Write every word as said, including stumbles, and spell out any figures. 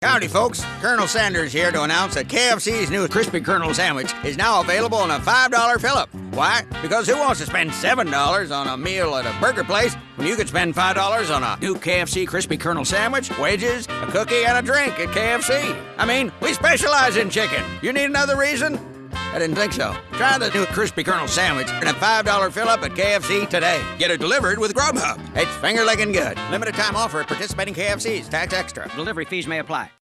Howdy, folks. Colonel Sanders here to announce that K F C's new Crispy Colonel Sandwich is now available in a five dollar fill-up. Why? Because who wants to spend seven dollars on a meal at a burger place when you could spend five dollars on a new K F C Crispy Colonel Sandwich, wedges, a cookie, and a drink at K F C? I mean, we specialize in chicken. You need another reason? I didn't think so. Try the new Crispy Colonel Sandwich in a five dollar fill-up at K F C today. Get it delivered with Grubhub. It's finger-licking good. Limited time offer at participating K F Cs. Tax extra. Delivery fees may apply.